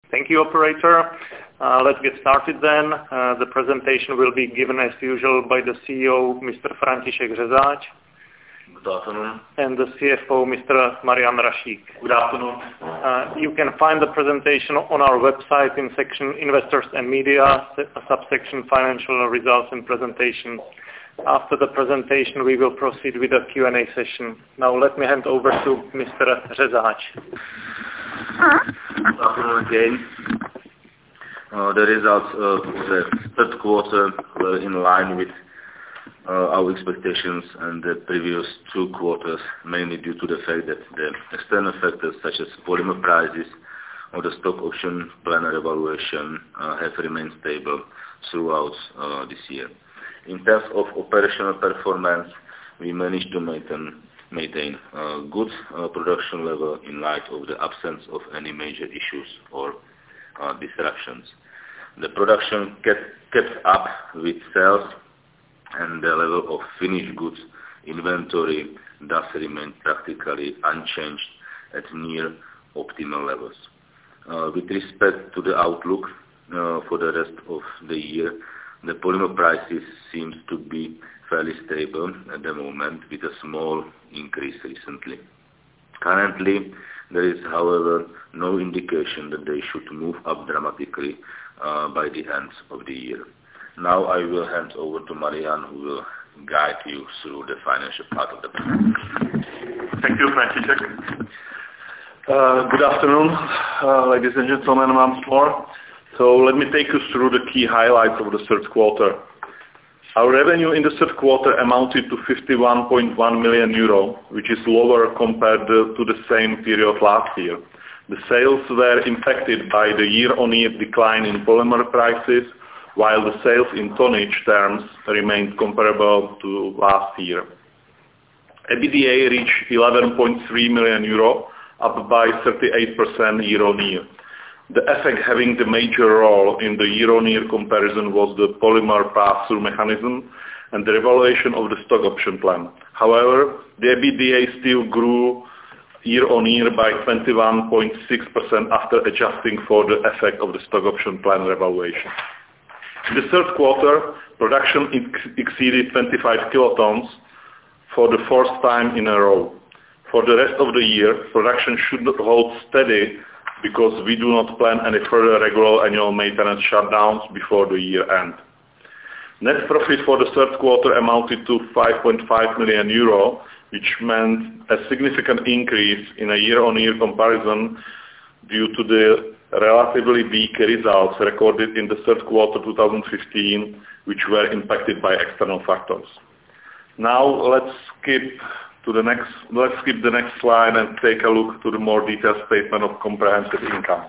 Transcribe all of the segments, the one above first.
Thank you, operator. Let's get started then. The presentation will be given as usual by the CEO, Mr. František Řezáč. Good afternoon. And the CFO, Mr. Marian Rašík. Good afternoon. You can find the presentation on our website in section Investors and Media, subsection Financial Results and Presentations. After the presentation, we will proceed with a Q&A session. Now let me hand over to Mr. Řezáč. Good afternoon again. The results of the third quarter were in line with our expectations and the previous two quarters, mainly due to the fact that the external factors such as polymer prices or the stock option plan evaluation have remained stable throughout this year. In terms of operational performance, we managed to maintain a good production level in light of the absence of any major issues or disruptions. The production kept up with sales, and the level of finished goods inventory thus remained practically unchanged at near optimal levels. With respect to the outlook for the rest of the year, the polymer prices seems to be fairly stable at the moment, with a small increase recently. Currently, there is, however, no indication that they should move up dramatically by the end of the year. Now I will hand over to Marian, who will guide you through the financial part of the presentation. Thank you, František. Good afternoon, ladies and gentlemen, once more. So let me take you through the key highlights of the third quarter. Our revenue in the third quarter amounted to 51.1 million euro, which is lower compared to the same period last year. The sales were impacted by the year-on-year decline in polymer prices, while the sales in tonnage terms remained comparable to last year. EBITDA reached 11.3 million euro, up by 38% year-on-year. The effect having the major role in the year-on-year comparison was the polymer pass-through mechanism and the revaluation of the stock option plan. However, the EBITDA still grew year-on-year by 21.6% after adjusting for the effect of the stock option plan revaluation. In the third quarter, production exceeded 25 kilotons for the fourth time in a row. For the rest of the year, production should hold steady because we do not plan any further regular annual maintenance shutdowns before the year end. Net profit for the third quarter amounted to 5.5 million euro, which meant a significant increase in a year-on-year comparison due to the relatively weak results recorded in the third quarter 2015, which were impacted by external factors. Now let's skip the next slide and take a look to the more detailed statement of comprehensive income.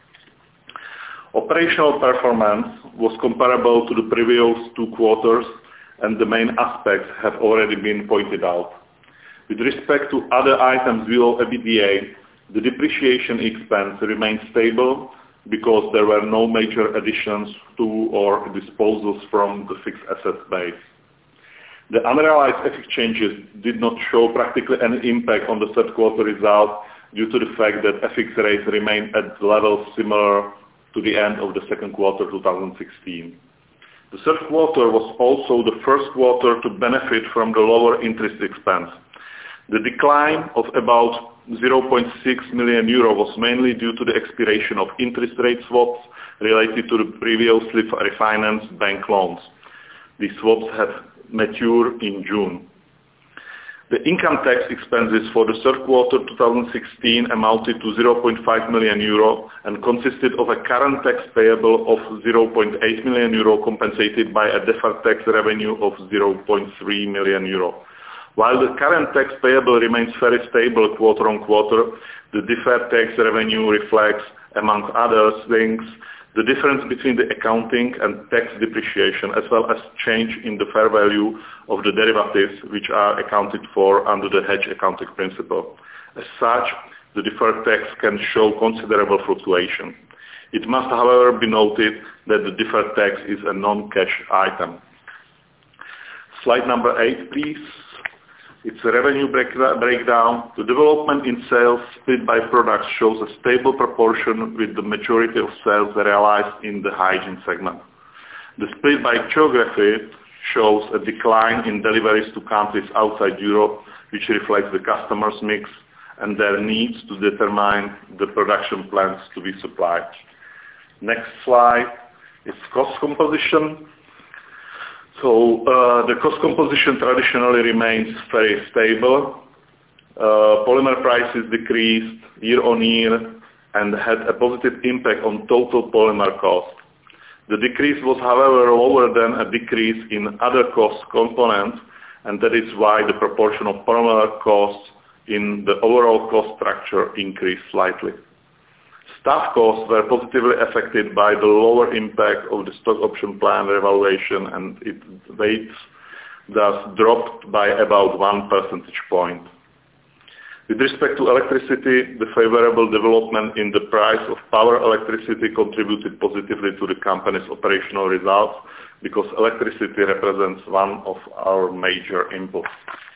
Operational performance was comparable to the previous two quarters, and the main aspects have already been pointed out. With respect to other items below EBITDA, the depreciation expense remained stable because there were no major additions to or disposals from the fixed asset base. The unrealized FX changes did not show practically any impact on the third quarter result due to the fact that FX rates remained at levels similar to the end of the second quarter 2016. The third quarter was also the first quarter to benefit from the lower interest expense. The decline of about 0.6 million euro was mainly due to the expiration of interest rate swaps related to the previously refinanced bank loans. These swaps have matured in June. The income tax expenses for the third quarter 2016 amounted to 0.5 million euro and consisted of a current tax payable of 0.8 million euro compensated by a deferred tax revenue of 0.3 million euro. While the current tax payable remains very stable quarter on quarter, the deferred tax revenue reflects, among other things, the difference between the accounting and tax depreciation, as well as change in the fair value of the derivatives, which are accounted for under the hedge accounting principle. As such, the deferred tax can show considerable fluctuation. It must, however, be noted that the deferred tax is a non-cash item. Slide number 8, please. its revenue breakdown, the development in sales split by products shows a stable proportion with the majority of sales realized in the hygiene segment. The split by geography shows a decline in deliveries to countries outside Europe, which reflects the customers' mix and their needs to determine the production plans to be supplied. Next slide is cost composition. So the cost composition traditionally remains very stable. Polymer prices decreased year on year and had a positive impact on total polymer cost. The decrease was, however, lower than a decrease in other cost components, and that is why the proportion of polymer costs in the overall cost structure increased slightly. Staff costs were positively affected by the lower impact of the stock option plan revaluation, and its weights thus dropped by about 1 percentage point. With respect to electricity, the favorable development in the price of power electricity contributed positively to the company's operational results because electricity represents one of our major inputs.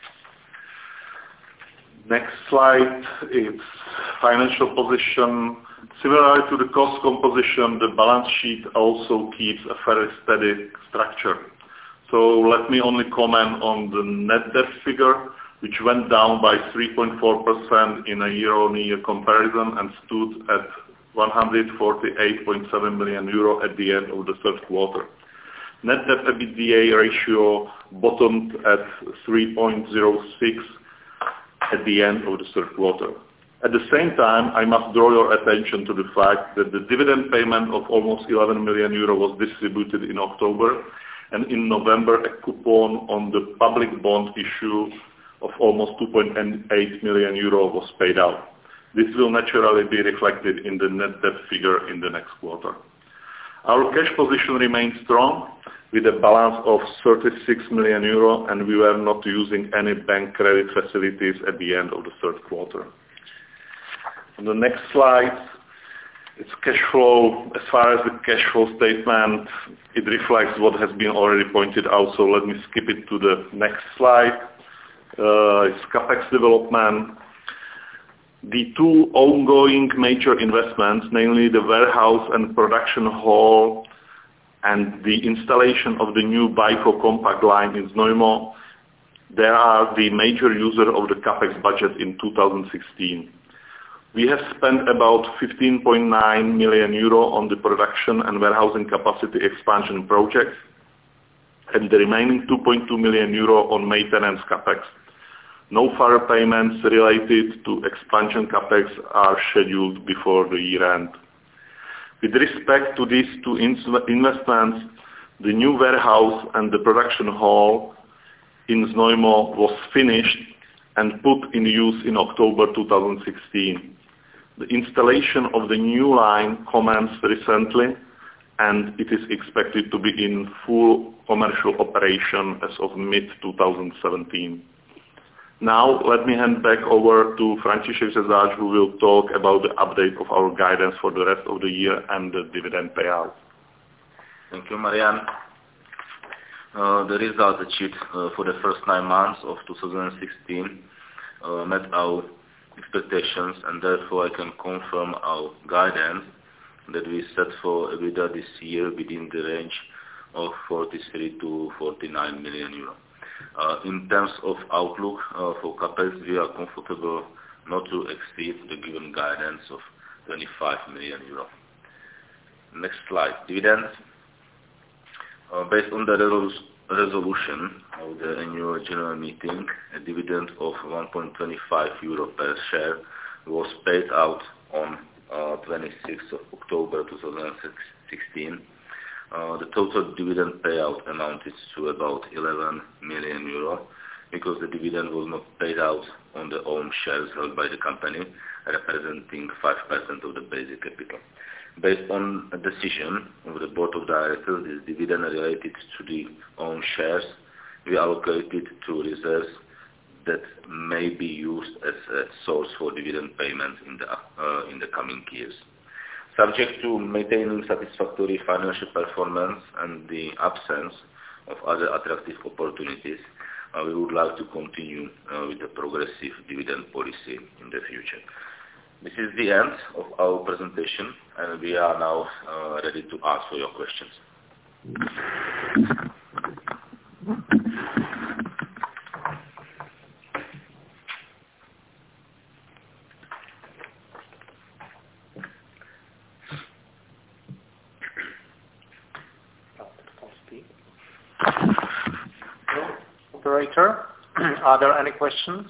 Next slide is financial position. Similar to the cost composition, the balance sheet also keeps a very steady structure. So let me only comment on the net debt figure, which went down by 3.4% in a year-on-year comparison and stood at 148.7 million euro at the end of the third quarter. Net debt EBITDA ratio bottomed at 3.06 at the end of the third quarter. At the same time, I must draw your attention to the fact that the dividend payment of almost 11 million euro was distributed in October, and in November a coupon on the public bond issue of almost 2.8 million euro was paid out. This will naturally be reflected in the net debt figure in the next quarter. Our cash position remains strong with a balance of 36 million euro, and we were not using any bank credit facilities at the end of the third quarter. On the next slide, it's cash flow. As far as the cash flow statement, it reflects what has been already pointed out, so let me skip it to the next slide. It's CapEx development. The two ongoing major investments, namely the warehouse and production hall and the installation of the new Biko compact line in Znojmo, they are the major user of the CapEx budget in 2016. We have spent about 15.9 million euro on the production and warehousing capacity expansion projects, and the remaining 2.2 million euro on maintenance CapEx. No further payments related to expansion CapEx are scheduled before the year end. With respect to these two investments, the new warehouse and the production hall in Znojmo was finished and put in use in October 2016. The installation of the new line commenced recently, and it is expected to be in full commercial operation as of mid-2017. Now, let me hand back over to František Řezáč, who will talk about the update of our guidance for the rest of the year and the dividend payout. Thank you, Marian. The results achieved for the first 9 months of 2016 met our expectations, and therefore I can confirm our guidance that we set for EBITDA this year within the range of 43 to 49 million euro. In terms of outlook for CapEx, we are comfortable not to exceed the given guidance of 25 million euro. Next slide, dividends. Based on the resolution of the annual general meeting, a dividend of 1.25 euro per share was paid out on 26th of October 2016. The total dividend payout amounted to about 11 million euro because the dividend was not paid out on the own shares held by the company, representing 5% of the basic capital. Based on a decision of the board of directors, this dividend related to the own shares we allocated to reserves that may be used as a source for dividend payments in the coming years. Subject to maintaining satisfactory financial performance and the absence of other attractive opportunities, we would like to continue with the progressive dividend policy in the future. This is the end of our presentation, and we are now ready to answer your questions. Operator, are there any questions?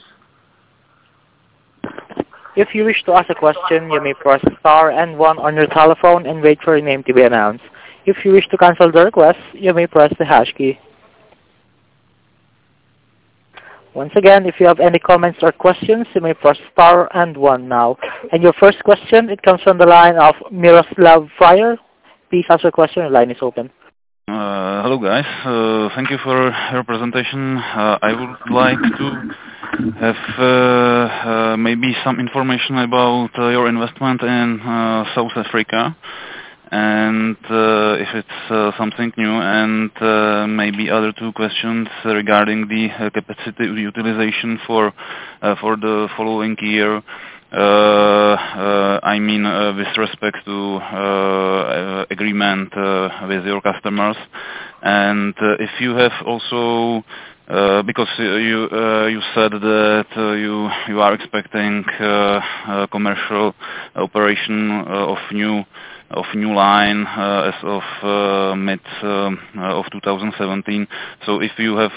If you wish to ask a question, you may press star and 1 on your telephone and wait for your name to be announced. If you wish to cancel the request, you may press the hash key. Once again, if you have any comments or questions, you may press star and 1 now. And your first question, it comes from the line of Miroslav Fryer. Please ask your question. Your line is open. Hello guys, thank you for your presentation. I would like to have maybe some information about your investment in South Africa, and if it's something new, and maybe other two questions regarding the capacity utilization for the following year. I mean, with respect to agreement with your customers, and if you have also, because you said that you are expecting commercial operation of new line as of mid of 2017. So if you have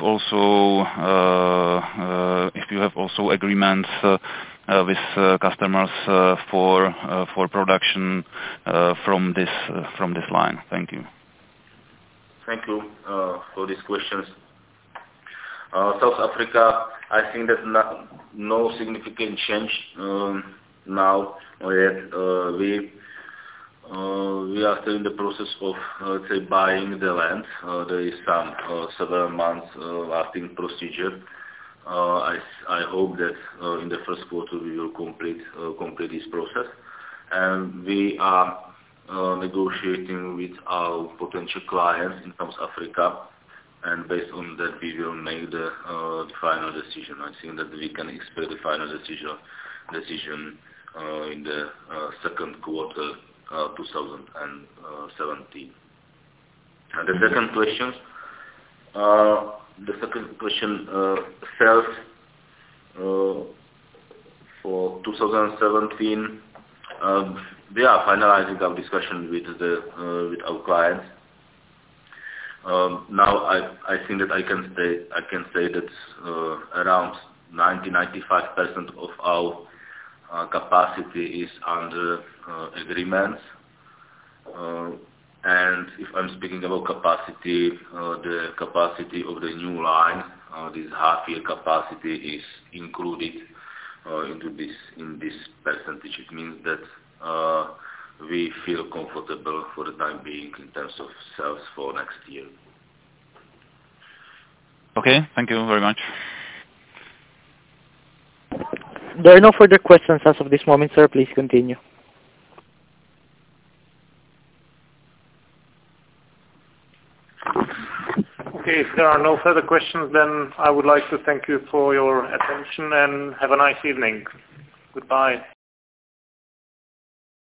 also agreements with customers for production from this line. Thank you. Thank you for these questions. South Africa, I think that no significant change now yet. We are still in the process of, let's say, buying the land. There is some several months lasting procedure. I hope that in the first quarter we will complete this process, and we are negotiating with our potential clients in South Africa, and based on that we will make the final decision. I think that we can expect the final decision in the second quarter 2017. And the second question, sales for 2017. We are finalizing our discussion with our clients. Now I think that I can say that around 90-95% of our capacity is under agreements. And if I'm speaking about capacity, the capacity of the new line, this half-year capacity is included in this percentage. It means that we feel comfortable for the time being in terms of sales for next year. Okay, thank you very much. There are no further questions as of this moment, sir. Please continue. Okay, if there are no further questions, then I would like to thank you for your attention and have a nice evening. Goodbye.